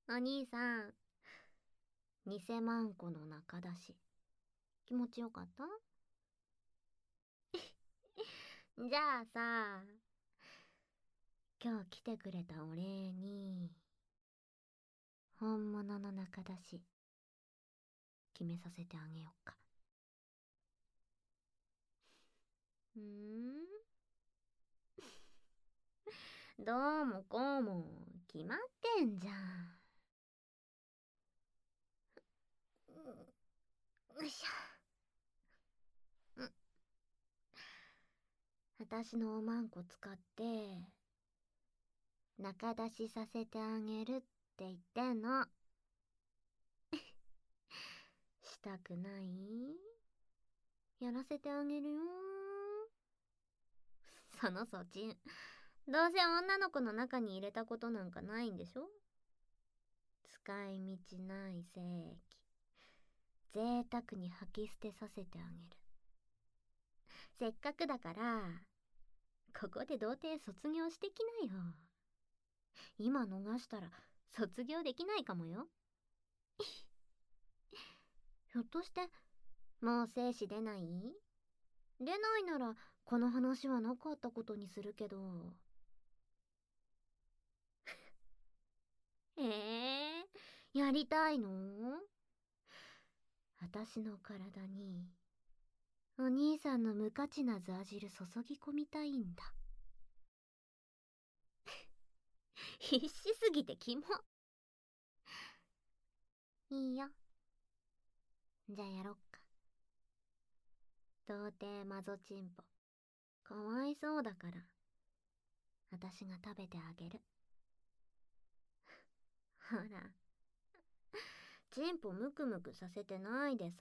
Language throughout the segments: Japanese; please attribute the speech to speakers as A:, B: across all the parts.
A: お兄さん、偽マンコの中出し、気持ちよかった？じゃあさ、今日来てくれたお礼に、本物の中出し、決めさせてあげよっか。どうもこうも、決まってんじゃん。よいしょ。私のおまんこ使って、中出しさせてあげるって言ってんの。したくない？やらせてあげるよ。そのそちん、どうせ女の子の中に入れたことなんかないんでしょ？使い道ない正規、贅沢に吐き捨てさせてあげる。せっかくだから、ここで童貞卒業してきなよ。今逃したら卒業できないかもよ。ひょっとして、もう精子出ない？出ないなら、この話はなかったことにするけど。やりたいの？私の体に、お兄さんの無価値なザー汁注ぎ込みたいんだ。必死すぎてキモ。いいよ。じゃあやろっか。童貞マゾチンポ。かわいそうだから、私が食べてあげる。ほら、チンポムクムクさせてないでさ。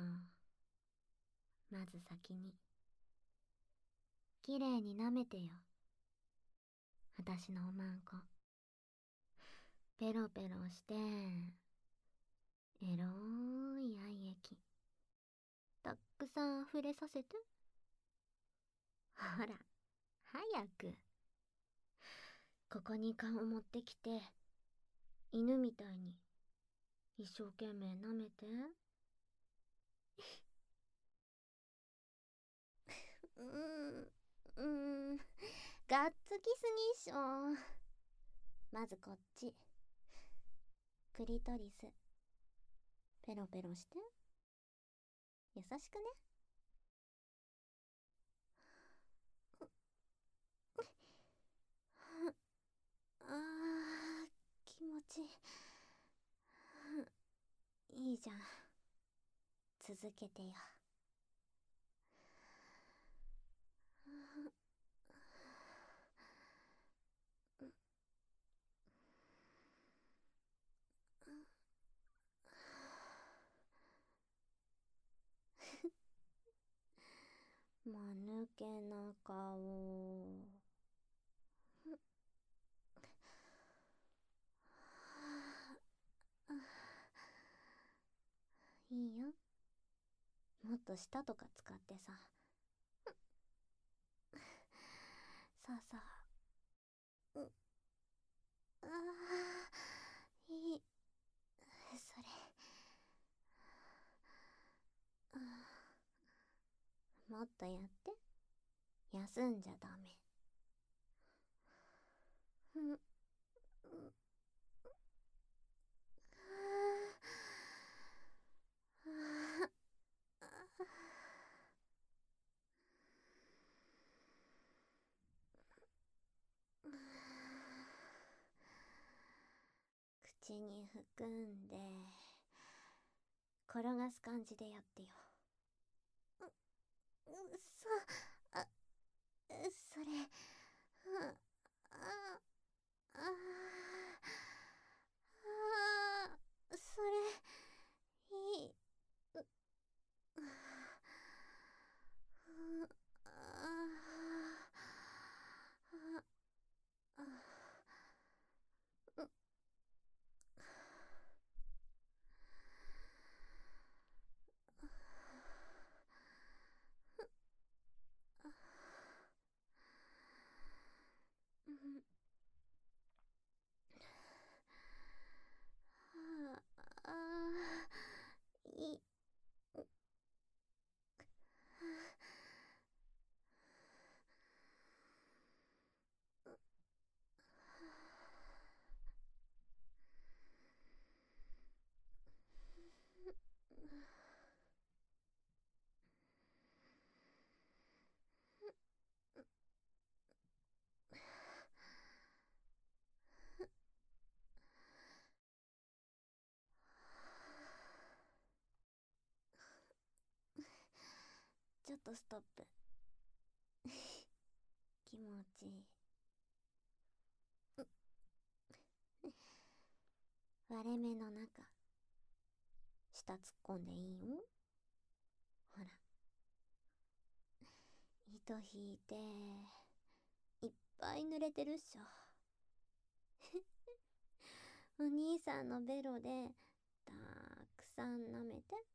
A: まず先に、きれいに舐めてよ。私のおまんこ。ペロペロして、エロい愛液。たっくさん溢れさせて。ほら、早く。ここに顔持ってきて、犬みたいに一生懸命舐めて。がっつきすぎっしょ。まずこっち。クリトリス。ペロペロして。優しくね。あー、気持ちいいじゃん。続けてよ。まぬけな顔。いいよ。もっと舌とか使ってさ。さあさあ。あー、いい。それ。もっとやって。休んじゃダメ。口に含んで、転がす感じでやってよ。あ、それ、あ、あ、それ、いい。 とストップ。気持ちいい。割れ目の中、下突っ込んでいいよ。ほら。糸引いて、いっぱい濡れてるっしょ。お兄さんのベロで、たくさん舐めて。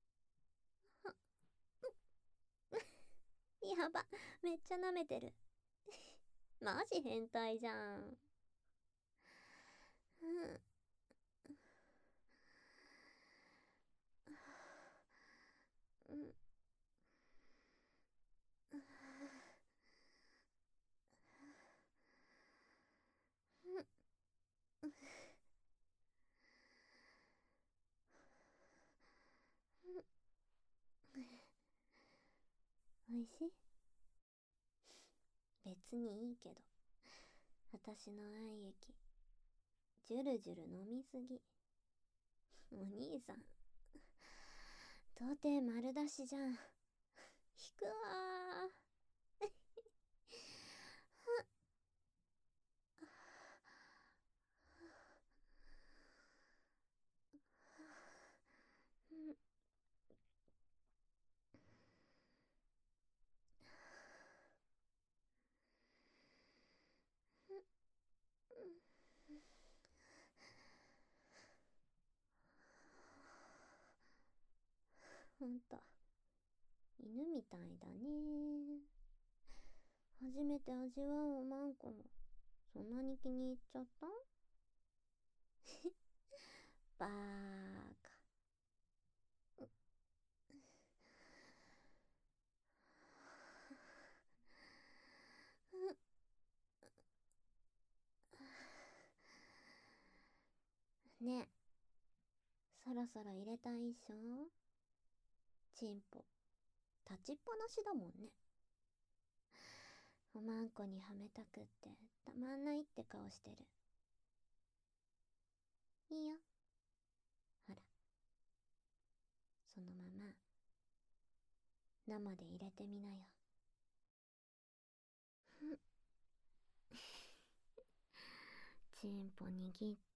A: やば、めっちゃ舐めてる。マジ変態じゃん。うん。おいしい？別にいいけど、私の愛液、ジュルジュル飲みすぎ。お兄さん、到底丸出しじゃん。引くわー。ほんと、犬みたいだね。初めて味わうおまんこも、そんなに気に入っちゃった？バーカ。ねえ、そろそろ入れたいっしょ？チンポ、立ちっぱなしだもんね。おまんこにはめたくってたまんないって顔してる。いいよ。ほら。そのまま、生で入れてみなよ。チンポ握って、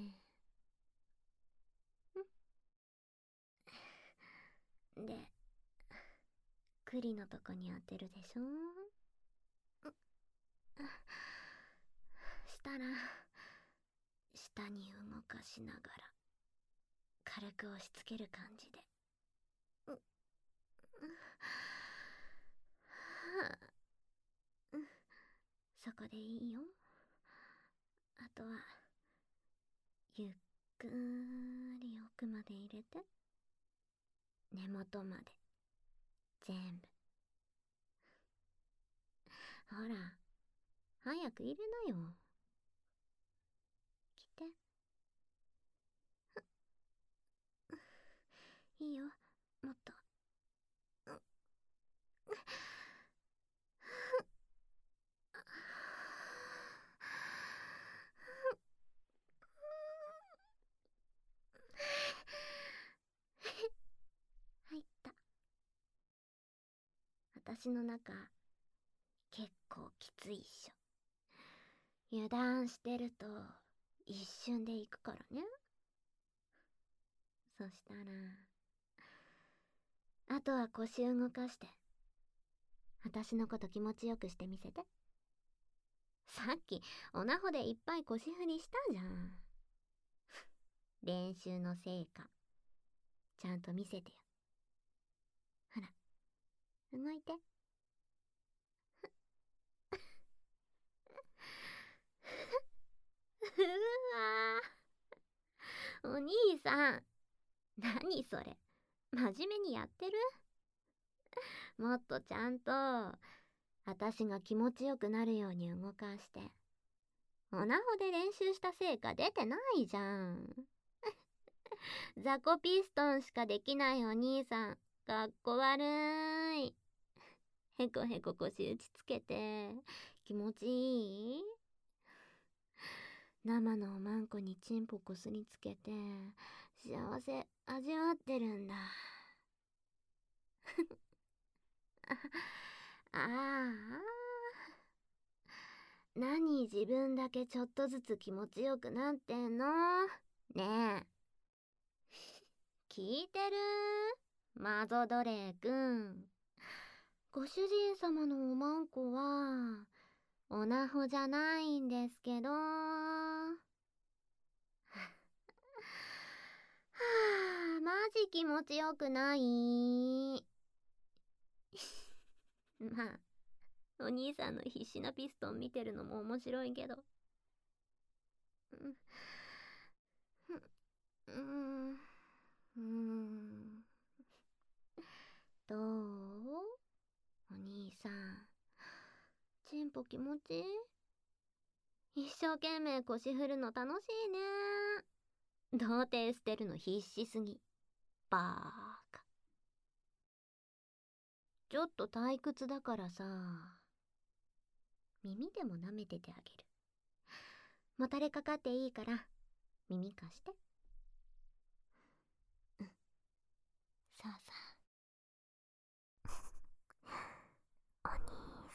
A: で、栗のとこに当てるでしょ。したら、下に動かしながら、軽く押し付ける感じで。そこでいいよ。あとは、ゆっくり奥まで入れて、根元まで、全部。ほら、早く入れなよ。来て。いいよ、もっと。入った。私の中、結構きついっしょ。油断してると、一瞬で行くからね。そしたら、あとは腰動かして、私のこと気持ちよくしてみせて。さっき、オナホでいっぱい腰振りしたじゃん。練習の成果、ちゃんと見せてよ。ほら、動いて。うわー。お兄さん、何それ。真面目にやってる？もっとちゃんと、私が気持ちよくなるように動かして。オナホで練習した成果出てないじゃん。雑魚ピストンしかできないお兄さん、かっこ悪い。へこへこ腰打ちつけて、気持ちいい？生のおまんこにチンポこすりつけて、幸せ味わってるんだ。 ああ、何自分だけちょっとずつ気持ちよくなってんの？ねえ、聞いてる？マゾドレーくん。ご主人様のおまんこは、オナホじゃないんですけど。はあ、マジ気持ちよくない。まあ、お兄さんの必死なピストン見てるのも面白いけど。うん、うん、どう？お兄さん、チンポ気持ちいい？一生懸命腰振るの楽しいね。童貞捨てるの必死すぎ。バーカ。ちょっと退屈だからさ、耳でも舐めててあげる。もたれかかっていいから耳貸して。うん、さあさあ。お兄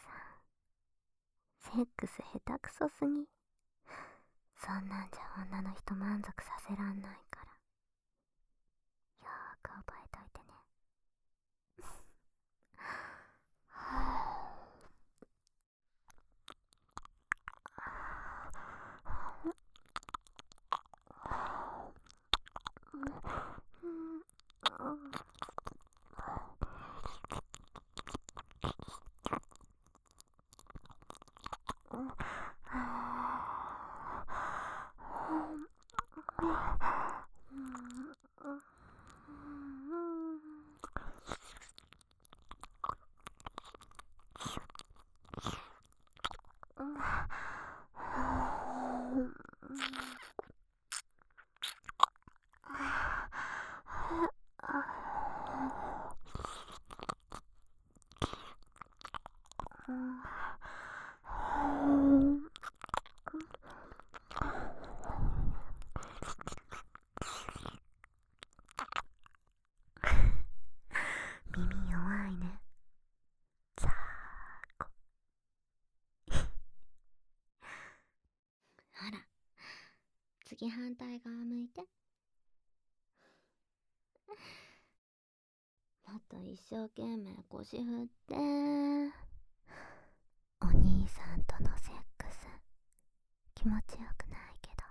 A: さん、セックス下手くそすぎ。そんなんじゃ女の人満足させらんないから、よーく覚えといてね。耳弱いね。ザーコ。ほら、次反対側向いて。もっと一生懸命腰振って。お兄さんとのセックス気持ちよくないけど。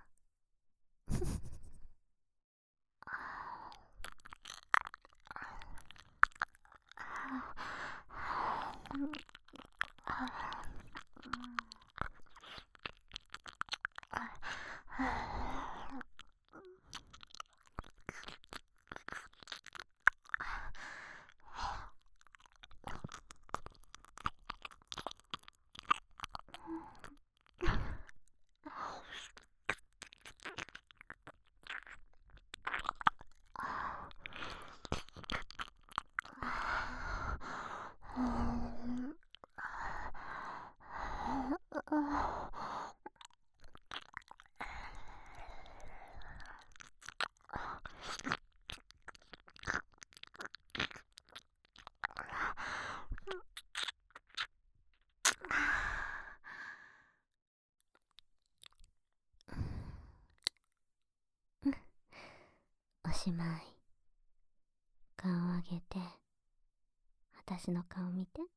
A: おしまい。顔上げて、私の顔見て。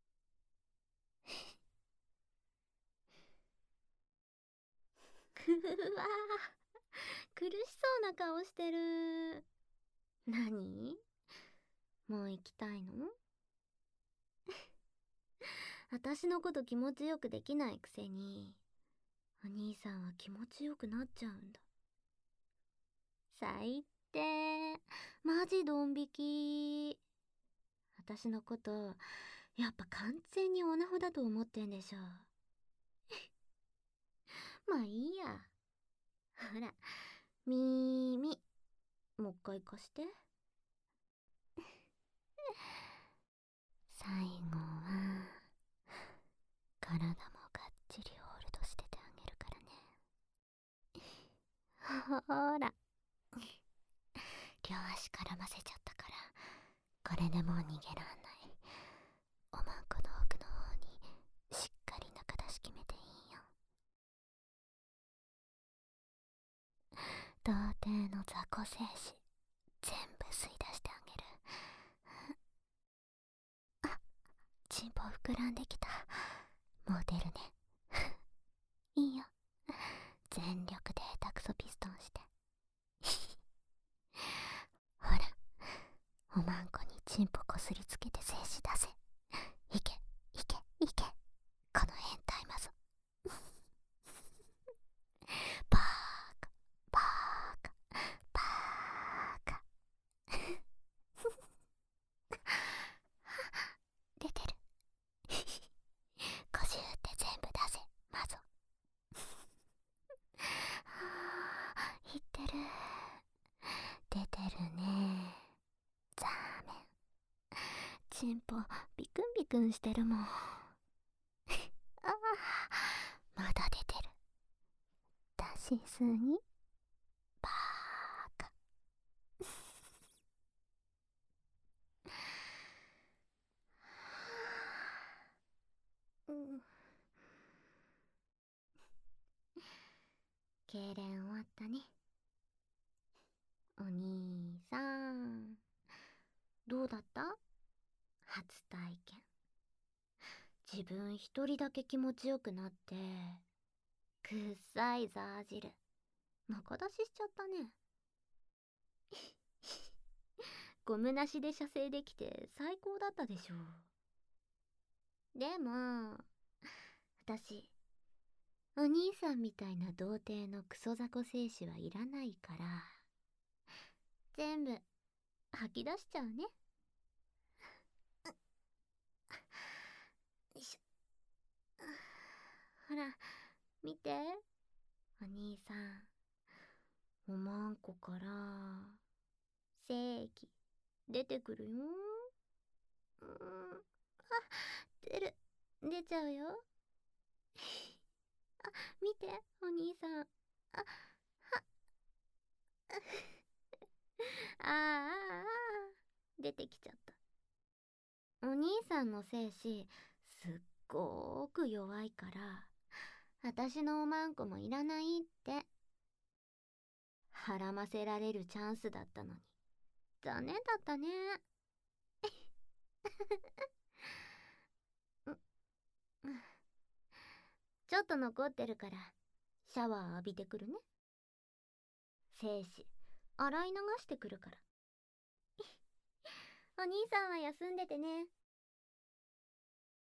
A: うわー、苦しそうな顔してる。何？もう行きたいの？私のこと気持ちよくできないくせに、お兄さんは気持ちよくなっちゃうんだ。最低。マジドン引き。私のこと、やっぱ完全にオナホだと思ってんでしょ。まあいいや。ほら、耳、もう一回貸して。最後は、体もがっちりホールドしててあげるからね。ほら。両足絡ませちゃったから、これでもう逃げらんない。 童貞の雑魚精子全部吸い出してあげる。あ、チンポ膨らんできた。もう出るね。いいよ、全力で下手くそピストンして。ほら、おまんこにチンポこすりつけて精子出せ。いけいけいけ、この変態マゾ。バーカバーカバーカ。出てる。50って全部出せマゾ。いってる。出てるね。ザーメン。チンポビクンビクンしてるもん。ああ、まだ出てる。出しすぎ。バーカ。うん。痙攣終わったね。お兄さん、どうだった？初体験。自分一人だけ気持ちよくなって、くっさいザー汁中出ししちゃったね。ゴムなしで射精できて最高だったでしょ。でも私、お兄さんみたいな童貞のクソ雑魚精子はいらないから、全部吐き出しちゃうね。よいしょ。ほら見て、お兄さん、おまんこから精液出てくるよ。あ、出ちゃうよ。あ、見てお兄さん。あ、ああ、出てきちゃった。お兄さんの精子すっごーく弱いから、私のおまんこもいらないって。はらませられるチャンスだったのに残念だったね。ちょっと残ってるからシャワー浴びてくるね。精子洗い流してくるから。お兄さんは休んでてね。